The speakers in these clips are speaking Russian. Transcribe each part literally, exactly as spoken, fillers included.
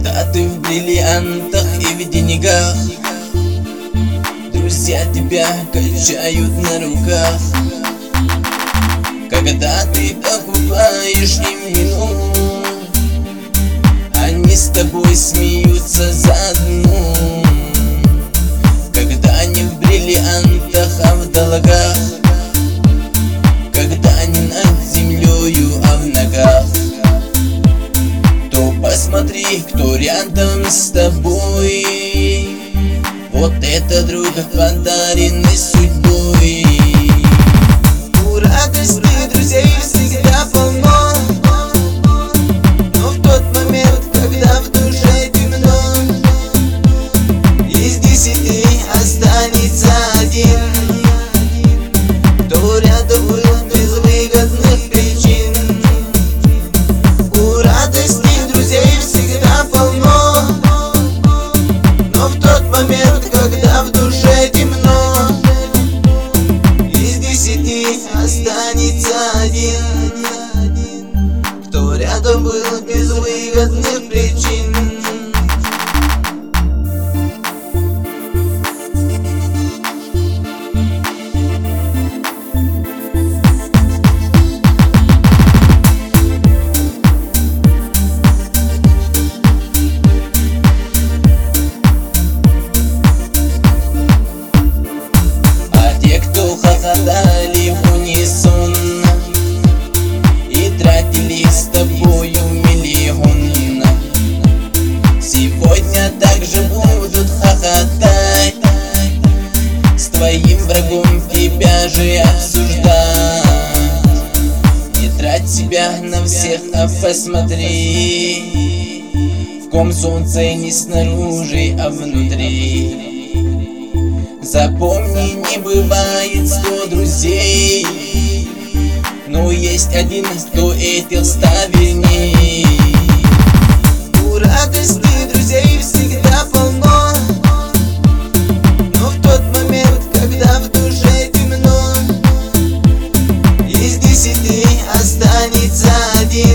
Когда ты в бриллиантах и в деньгах, друзья тебя качают на руках. Когда ты покупаешь им вино, они с тобой смеются заодно. Когда они в бриллиантах, а в долгах, когда они над землею, а в ногах, то посмотри, кто рядом с тобой. Вот это друг, подаренный судьбой. У радости друзей всегда полно, но в тот момент, когда в душе темно, из десяти останется один, кто рядом был без выгодных причин. У радости друзей всегда полно, но в тот момент, когда в душе темно, из десяти останется один, кто рядом был без выгодных причин. Хохотали в унисон и тратили с тобою миллион. Сегодня также будут хохотать, с твоим врагом тебя же обсуждать. Не трать себя на всех, а посмотри, в ком солнце не снаружи, а внутри. Запомни, не бывает сто друзей, но есть один, кто этих ста верней. У радости друзей всегда полно, но в тот момент, когда в душе темно, из десяти останется один,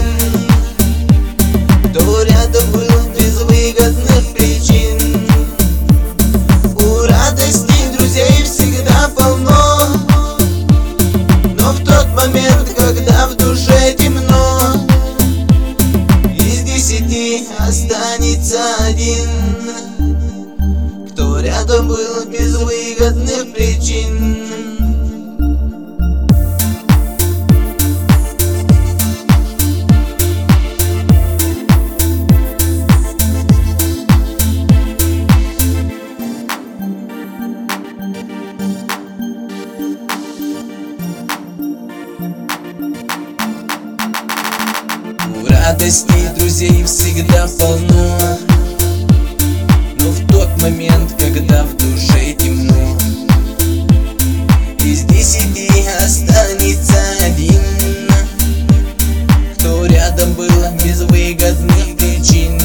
кто рядом был без выгодных причин. У радости друзей всегда полно, но в тот момент, когда в душе темно, из десяти останется один, кто рядом был без выгодных причин. Радости друзей всегда полно, но в тот момент, когда в душе темно, из десяти останется один, кто рядом был без выгодных причин.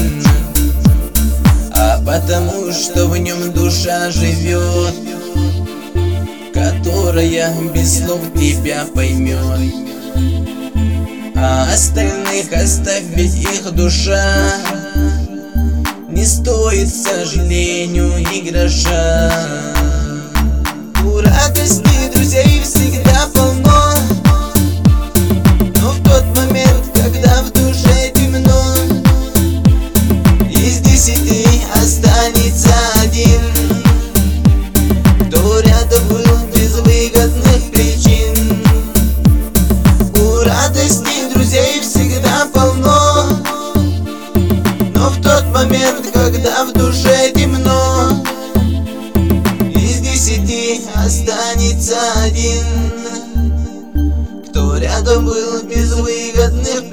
А потому что в нем душа живет, которая без слов тебя поймет. А остальных оставь, ведь их душа не стоит, к сожалению, и гроша. У радости друзей всегда полно, но в тот момент, когда в душе темно, из десяти останется один, кто рядом был без выгодных причин. У радости друзей всегда полно, но в тот момент, когда в душе темно, из десяти останется один, кто рядом был без выгодных